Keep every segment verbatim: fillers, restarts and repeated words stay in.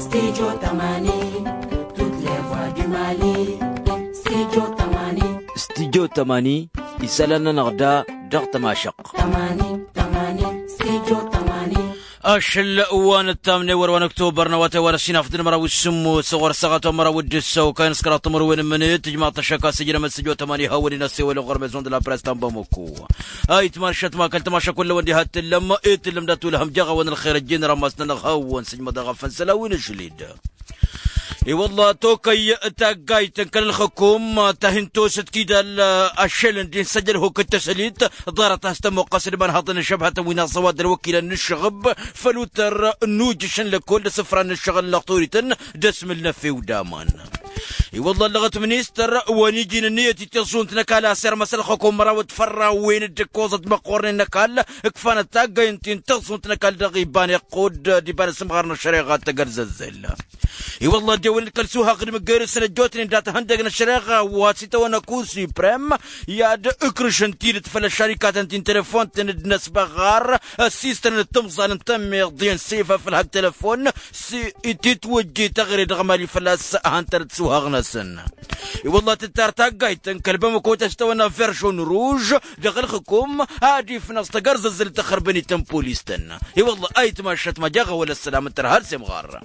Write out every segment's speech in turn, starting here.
Studio Tamani, toutes les voix du Mali. Studio Tamani, Studio Tamani, isalana narda dar tamashaq. Tamani, Tamani, Studio Tamani. أشل وان الثامنة وروان أكتوبر نواتي وانا سينا فدن مرا والسمو صغر سغات مرا ودسو كاين سكرات مروين منيت تجمع تشاكا سجنا من سجو تماني هاولي ناسي ولا غرمزون دلا بريستان باموكو اي تماشت ما كنت ماشا كل وندي هات لما ايت لم داتو لهم جغا وان الخير الجين رمسنا نغاون سجما دغفن سلاوين الجليد اي والله توكي تاقاي تنكل الحكوم تهنتو ستكيدا الشيلن دين سجل هو كالتسليد دارت استمو قصر من هاطن شبهة وين صواد الوكيل النشغب فلوتر نوجشن لكل سفران الشغل لقطوريتن دسم النفي ودامان اي والله لغت منيستر ونيجي النية تصون تنكالا سير مسال حكوم راود فرا وين الدكوزة مقورن نكال كفانا تاقاي انتين تصون تنكال دغيبان يقود ديبان سمغارنا الشريغات تقرز الزل اي والله دول كلسوها غير مقير السنة جوتني داتا هندقنا الشريغة واسيتا وانا كوسي بريم ياد اكرشن تيرت فلا الشركات انتين تلفون تندنس بغار السيستن التمصان انتم يغضين سيفا في الهب تلفون سي تتوجي تغري دغمالي فلاس هانتر تسوها غنسن اي والله تتار تاقايتن كلبا مكوتا استوانا فيرشون روج دغل خكم هادي في نص تقرز الزل تخربني تنبوليستن اي والله ايت ما شت ما جاغا ولا السلام ترهال سمغار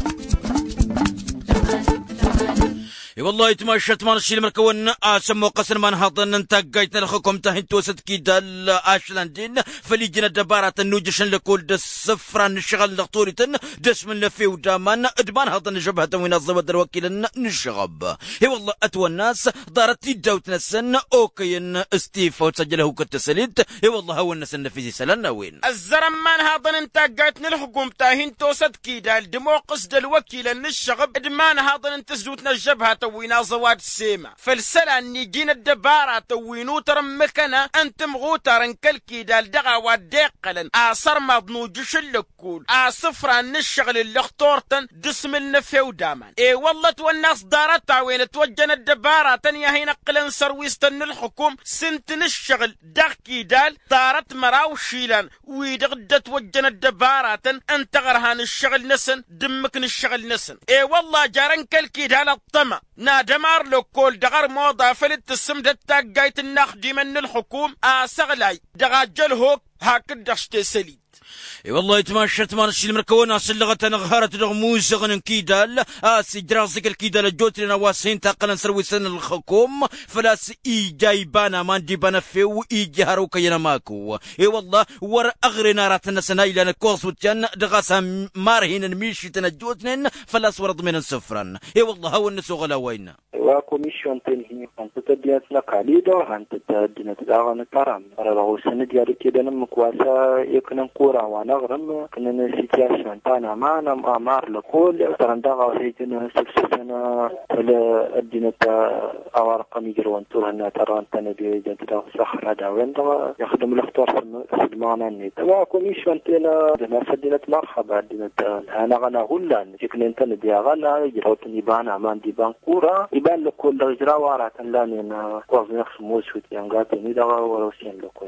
اي والله يتمشت ما نشيل مركون اسمو قصر ما نهضن انت قايتنا لخكم تهنتو ستكيدا الاشلاندين فليجنا دبارة النوجشن لكل دس صفران الشغل لغطوريتن دس من لفي ودامان ادمان هضن جبهة وين الزبد الوكيل نشغب اي والله اتوى الناس دارت يداوت نسن اوكين استيفا وتسجله كالتسليد اي والله هو الناس النفيزي سلنا وين الزرم ما نهضن انت قايتنا لخكم تهنتو ستكيدا الدمو قصد الوكيل نشغب ادمان هضن انت زوتنا الجبهة توينا زواد السيمة فالسلا نيجينا الدبارة توينو ترمكنا انتم غوترن كالكي دال دغا وديقلن اصر مضنو جش اللكول اصفرا نشغل اللي اختورتن دسم النفيو دامان اي والله والناس دارت وين توجنا الدبارة تنيا هينا قلن سرويستن الحكوم سنت نشغل دغكي دال دارت مراو شيلان ويدغد توجنا الدبارة انت غرهان الشغل نسن دمك نشغل نسن اي والله جارن كالكي دال الطمع نادمار لو كل دغر موضة فلت السمدة تاقايت النخدي من الحكوم اسغلاي دغاجل هوك هاكد دشتي سليد اي والله يتمشت ما نشيل مركونا سلغة نغهرت دغموس غن كيدال اسي دراسك الكيدال الجوتري نواسين تاقلن سرويسن الحكوم فلاس اي جايبانا ما نديبانا فيو اي جهرو كينا ماكو اي والله ور اغري نارات النسنا الى نكوس وتن دغاسا مارهين نميشي تنجوتن فلاس ورد من السفران اي والله هو النسو غلا وين وكوميسيون تنهي كنت تديت نقاليدو انت تدينا تداغن كرام راه سند ديالي كده مكواسا يكن كورا ونغرم كنا سيتياسيون تاعنا معنا مامار لكل ترندغا سيتنا سكسسنا ولا الدين تاع اوارقم يجرون تورنا ترى تاع دي تاع صخره دا وين يخدم الاختار في معنا ني تبع كوميسيون تاعنا دنا فدينا مرحبا الدين تاع انا غنا غلان يكن انت ندي غلا يجروتني بانا ما ندي بانكورا يبان لكل اجرا ورا تلاني كوز نفس موسوت ينغاتني دا وروسين لكل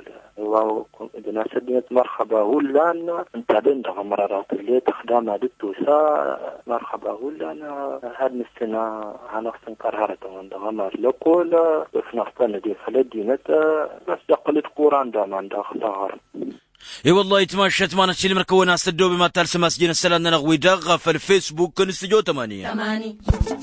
دنا فدينا مرحبا غلان انت عندها مرارات اللي تخدم عدتو سا مرحبا غلان هاد نستنا هنخسن كرهرة عندها مر لكل في نفسنا دي فلدي متى بس دقلت قران دا من داخل دهر اي والله يتمشت ما نشيل مركونا استدو بما ترسم مسجين السلام نغوي دغ في الفيسبوك نستجو ثمانية ثمانية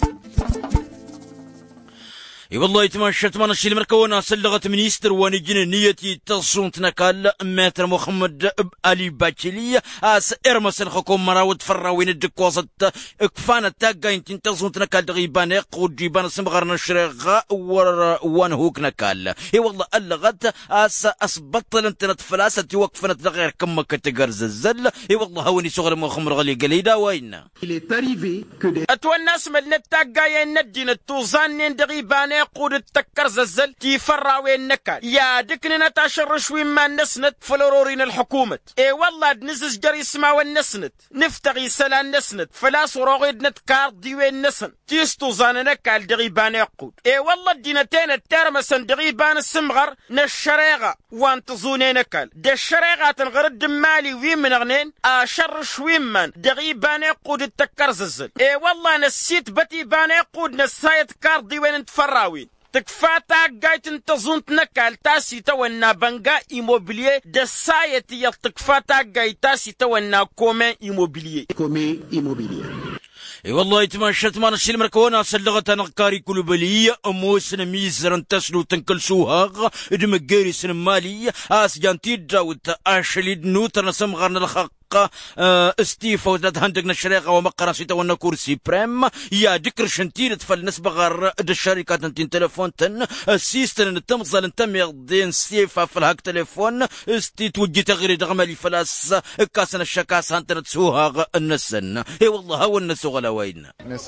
اي والله يتمشت ما نشيل مركونا سلغت منيستر ونجين نيتي تصون تنكال ماتر محمد علي باتشيلي اس ارمس الحكومه مراود فراوين الدكوزه كفانا تاقا انت تصون تنكال دغيبان يقود جيبان سمغرنا الشريغه وان هوك نكال اي والله اللغت اس اسبطل انت نتفلاسه توقفنا غير كمك تقرز الزل اي والله هوني صغر مخمر غلي قليدا وين اتوى الناس من التاقا يندين التوزان دغيبان يقود التكر زلزل تيفرع وين نكال يا دكننا تاشر شوي ما نسنت فلورورين الحكومة اي والله نزز جري سما والنسنت نفتغي سلان نسنت فلا صروغيد نتكار دي وين نسن تيستو زاننا كال دغيبان يقود اي والله دينتين الترمسن دغيبان السمغر نشريغة وانتظونين كال دي الشريغة تنغرد مالي وين من غنين اشر شوي من دغيبان يقود التكر زلزل اي والله نسيت بتي بان يقود نسايت كار دي وين تفراوين تكفاتا جايت انتظون تنكال تاسي تونا بنغا ايموبيليه دسايت يلتكفاتا جايت تاسي تونا كومين ايموبيليه كومين ايموبيليه اي والله يتمشت ما نشيل مركونا سلغت نقاري كل بليه اموسن ميزرن تسلو تنكلسوها دمجيري سن مالي اسجانتي داوت اشليد نوتر نسمغرن الخق استيفا وزاد هندقنا الشريقة ومقرا سيتا ونا كورسي بريم يا دكر شنتين تفل نسبة غير الشركات انتين تلفون تن السيستن التمظل انتم يغدين ستيفا في الهاك تلفون استي توجي تغري دغمالي فلاس كاسن الشكاس هانتن تسوها النسن اي والله هو النسو غلاوين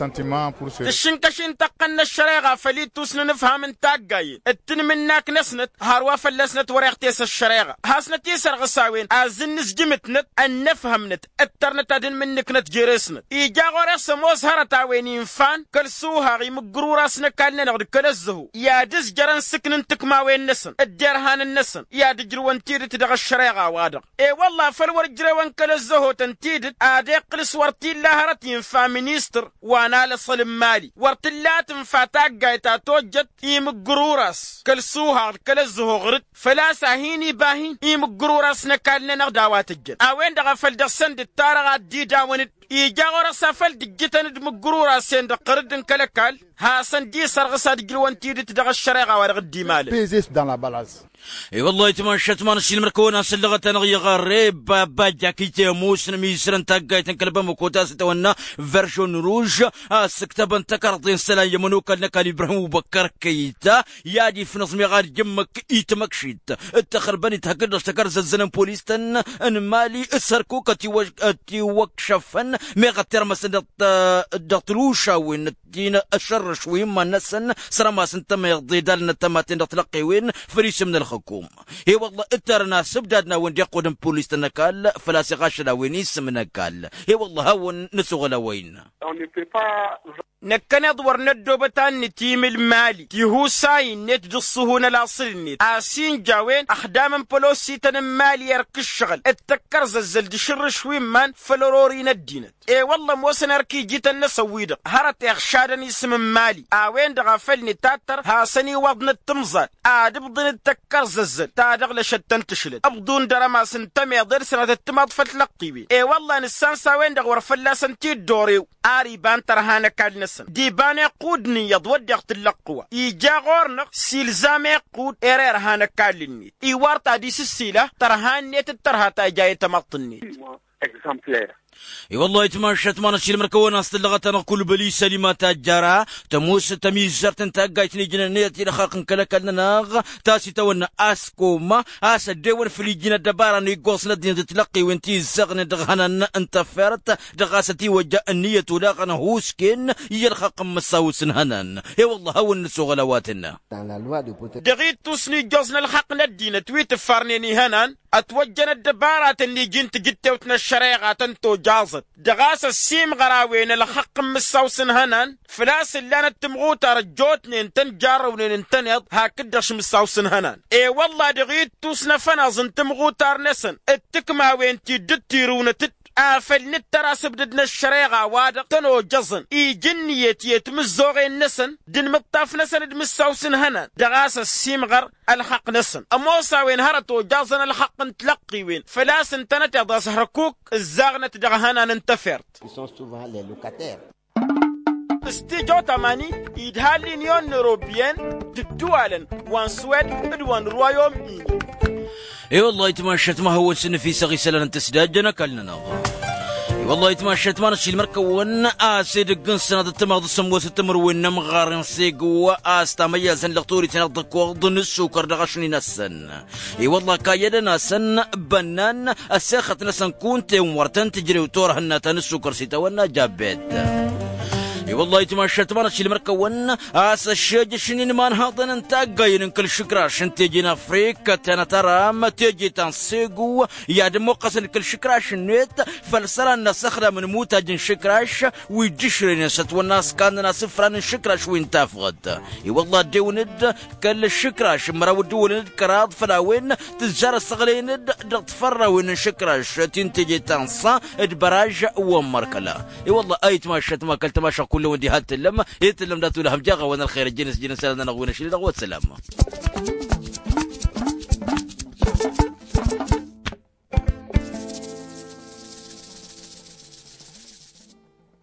الشنكشين تقن الشريقة فليت توسن نفهم انتاق جاي التن مناك نسنت هاروا فلسنت وريختيس الشريقة هاسنت يسر غساوين ازنس جمتنت ان فهمنت الترنت ادن منك نتجرسنت ايجا غورس موس هرتا وين فان كلسوها غي مقروراسنا كالنا نغد كلزهو يا دز جران سكن تكما وين نسن الدرهان النسن يا دجروان تيدت دغ الشريغه وادق اي والله فالور جروان كلزهو تنتيدت ادي قلس ورتي الله هرت ينفا مينيستر وانا لصلم مالي ورتلات فاتاك جايتا توجت اي مقروراس كلسوها كلزهو غرد فلا ساهيني باهين اي مقروراسنا كالنا نغداوات الجن اوين دغ فالدسند التارغات دي داونت إيجا غورا سافل دجتن دمقرورا سند قردن كلكال هاسن دي سرغسا دجلوان تيدي تدغ الشريغة ورغ الديمال بيزيس دان لا بالاز اي والله يتمان شتمان الشيل مركونا سلغة نغي غريب بابا جاكيتي موسن ميسرن تاقايتن كلبا مكوتا ستوانا فرشون روج سكتبن تكارطين سلا يمنوكا لنكال إبراهيم وبكر كيتا يادي في نظمي غار جمك إيتمك شيت التخرباني تهكدر تكار زلزلن بوليستن ان مالي اسركوكا تيوكشفن ميغا ترمس دغتلوشا وين دين الشر شوي ما نسن سرما سنتم يغضي دالنا تماتين تلقي وين فريش من الحكومة هي والله اترنا سبدادنا وين يقودن بوليس تنكال فلا سغاش لا وين يسمنكال هي والله هاون نسوغ وين نكنا دور ندو بتان تيم المالي تيهو ساين نت جصهون الاصل نت اسين جاوين اخدام بولوسي تن مالي يرك الشغل اتكر زلزل دي شر شوي من فلوروري ندينت اي والله موسن اركي جيت النسويد هرت اخشادن اسم مالي اوين دغفلني تاتر هاسني وضن التمزل ادبضن التكر زلزل تادغل شتن تشلت ابدون درما سنتمي درسنا التماض فتلقيبي اي والله نسان ساوين دغور فلاسن تي دوريو اري بان ترهانا كالنس دي بان يقودني يضود يقت اللقوة يجا غورنق سيلزام يقود إرير هانا كالني إيوارتا دي سيسيلة ترهان نيت الترهاتا جاية تمطني اي والله يتمشت ما نشيل مركونا استلغتنا كل بلي سليمات الجرا تموس تميز زرتن تاقايتني جنانيتي لخاقن كلكلنا ناغ تاسي تونا اسكوما اس ديور في الجنة دبارا نيقوص ندين تتلقي وانتي زغن دغهنا انت فرت دغاستي وجا النية ولاغنا هوسكين يلخاق مساوسن هنان اي والله هو النسو غلواتنا دغيت توسني جوزنا الحق ندين تويت فارنيني هنان اتوجنا الدبارات اللي جنت جدت وتنا الشريغة تنتو جازت دغاس السيم غراوين الحق مساوسن هنان فلاس اللي انا تمغوتا رجوتني انتن جارونين انتنيض هاكدش مساوسن هنان اي والله دغيت توسنا فنازن تمغوتا رنسن التكما وين تي رونتت افل نتراسب بدنا الشريغة وادق تنو جزن اي جنية يتمزوغي النسن دين مطاف نسن دمساوسن هنان دغاس السيم غر الحق نسن اموسا وين هرتو جازن الحق نتلقي وين فلاس انتنت يضا سهركوك الزاغنة دغهانا ننتفرت استيجو تماني يدها لينيون نوروبيان ددوالن وان سويد ادوان رويوم اي اي والله يتمشت ما هو سن في سغي سلان تسداجنا كلنا نغا اي والله يتمشت ما نشيل مركون اسيد قنسنا التماض السموس التمر وين مغارن سيقوا استاميا سن لغطوري تنضك وضن السكر دغشني نسن اي والله كايدنا سن بنان الساخت نسن كنت ومرتن تجري وتورهن تن السكر سيتونا جابت اي والله يتمشى تمانا شي المركون اس الشيج شنين ما نهضن انت قاين كل شكراش انت جينا فريك تنا ترى ما تجي تنسيقو يا دمو قسن كل شكراش النت فلسرا نسخره من موتا جن شكراش ويجشرين ست والناس كاننا صفرا شكراش وين تافغد اي والله ديوند كل شكراش مراود ولد كراض فلاوين تجار الصغرين تفرا وين شكراش تنتجي تنصا البراج ومركلا اي والله اي تماشى ما كلت ماشى كل ودي هات اللم يتلم لا تقول هم جاغه وانا الخير الجنس جنس انا نغونا شي لغوت سلام